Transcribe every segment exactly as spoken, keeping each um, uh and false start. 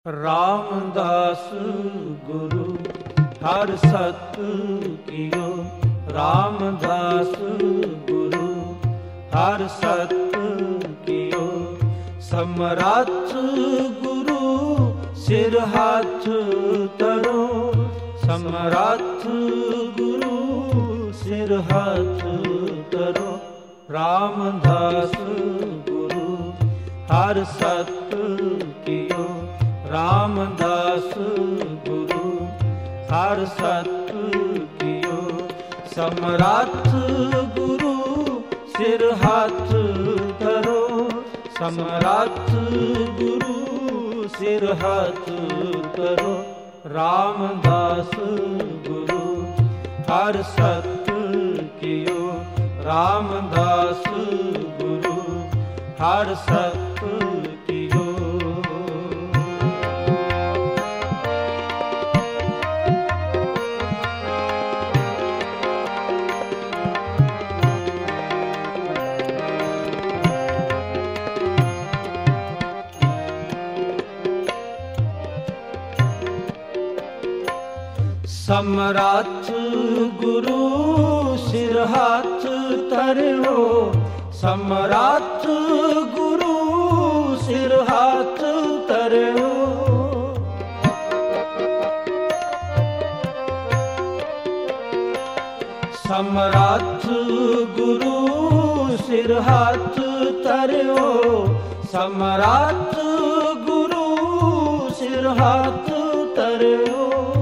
रामदास गुरु हर सत कियो। रामदास गुरु हर सत कियो। समरथ गुरु सिर हाथ तरो। समरथ गुरु सिर हाथ तरो। रामदास गुरु हर सत कियो। रामदास गुरु हर सत कियो। समरथ गुरु सिर हाथ धरो। समरथ गुरु सिर हाथ धरो। रामदास गुरु हर सत कियो। रामदास गुरु हर सत कियो। समरथ गुरु सिर हाथ धरो। समरथ गुरु सिर हाथ धरो। समरथ गुरु सिर हाथ धरो। समरथ गुरु सिर हाथ धरो।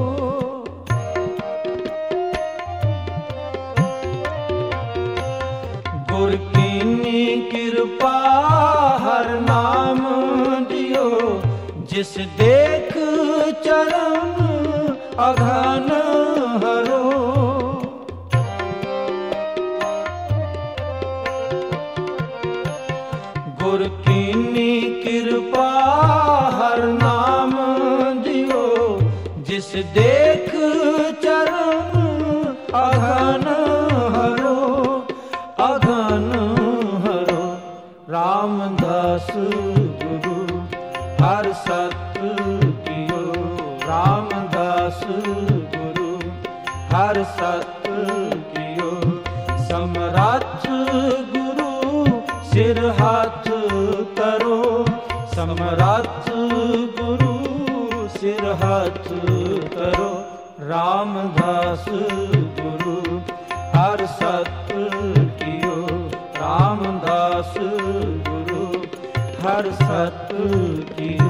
गुर कीनी कृपा हर नाम दियो। जिस देख चरण अघन हरो। गुर कीनी कृपा हर नाम दियो। जिस देख चरण अघन हरो। अघन हरो। रामदास गुरु हर सत कियो। रामदास गुरु हर सत कियो। समरथ गुरु सिर हाथ धरो। समरथ गुरु सिर हाथ धरो। रामदास गुरु हर सत कियो। रामदास गुरु हर सत कियो।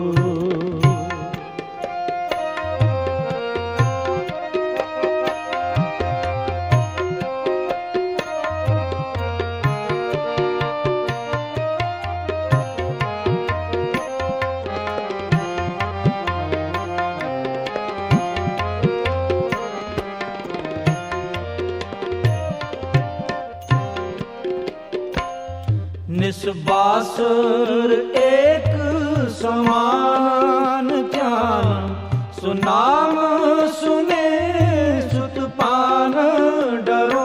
निस्बासुर एक समान ध्यान। सुनाम सुने सुतपान डरो।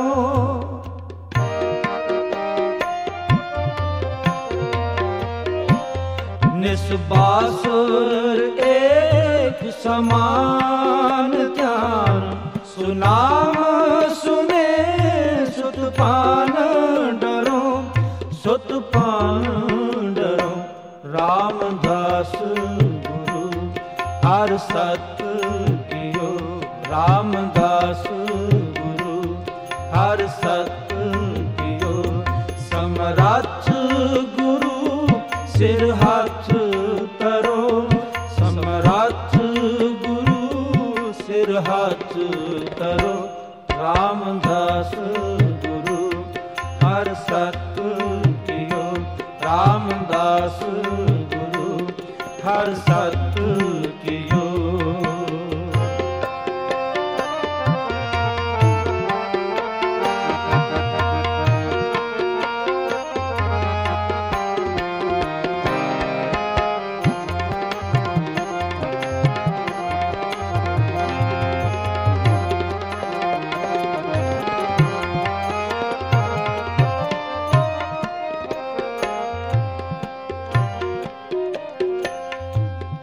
निस्बासुर एक समान ध्यान। सुनाम सुने सुतपान डरो। सुतपान डरो। रामदास गुरु हर सत कियो। रामदास गुरु हर सत कियो। समरथ गुरु सिर हाथ धरो। समरथ गुरु सिर हाथ धरो। रामदास गुरु हर सत कियो। रामदास गुरु हर सत कियो।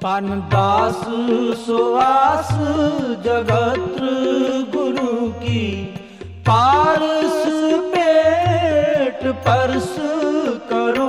पन दास सुआस जगत गुरु की, पारस पेट परस करो।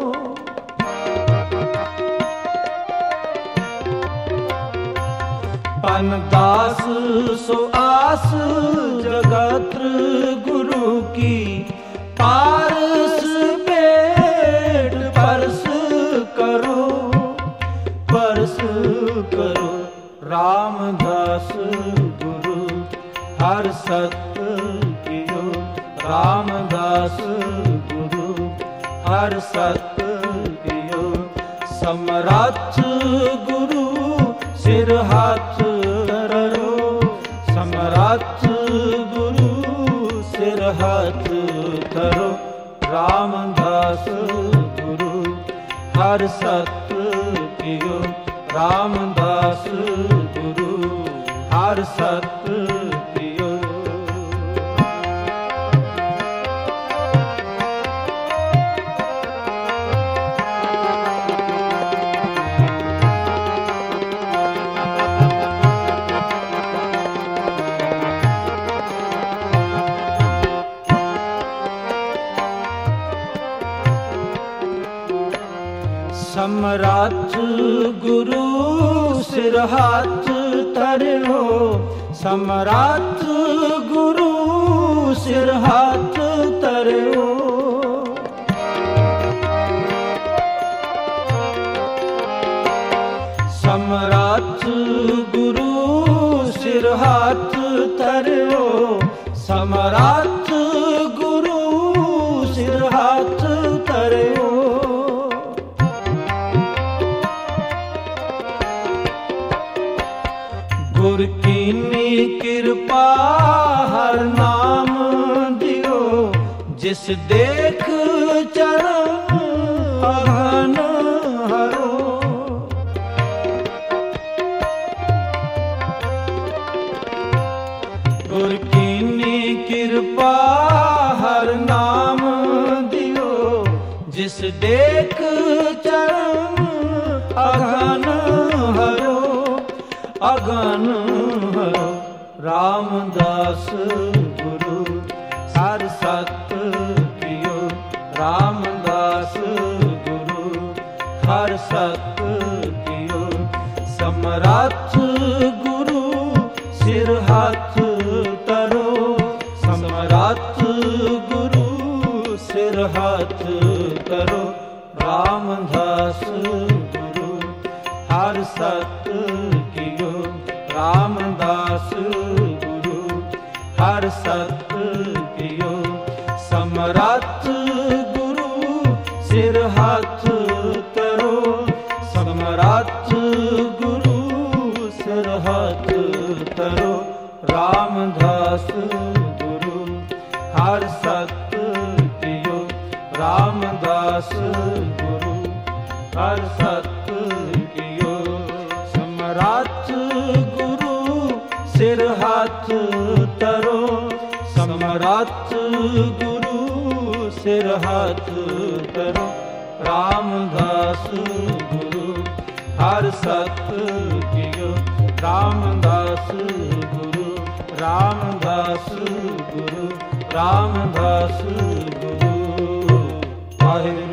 पन दास सुआस जगत गुरु की, पारस पेट परस करो। परस करो रामदास गुरु हर सत कियो। रामदास गुरु हर सत कियो। समरथ गुरु सिर हाथ धरो। समरथ गुरु सिर हाथ धरो। रामदास गुरु हर सत कियो। रामदास गुरु हर सत कियो। समरथ गुरु सिर हाथ धरो। समरथ गुरु सिर हाथ धरो। समरथ गुरु सिर हाथ धरो। समरथ गुरु सिर हाथ धरो। गुर कीनी कृपा हर नाम दियो। जिस देख चरण अघन हरो। गुर कीनी कृपा हर नाम दियो। जिस देख चरण अघन हरो। अगन हरो रामदास गुरु हर सत कियो। रामदास गुरु हर सत कियो। समरथ गुरु सिर हाथ धरो। समरथ गुरु सिर हाथ धरो। रामदास गुरु हर सत कियो। रामदास गुरु हर सत कियो। समरथ गुरु सिर हाथ धरो। समरथ गुरु सिर हाथ धरो। रामदास गुरु हर सत कियो। रामदास गुरु हर सत कियो। समरथ गुरु सिर हाथ धरो। समरथ गुरु सिर हाथ धरो। रामदास गुरु हर सत कियो। रामदास गुरु रामदास गुरु रामदास गुरु। वाहिगुरू।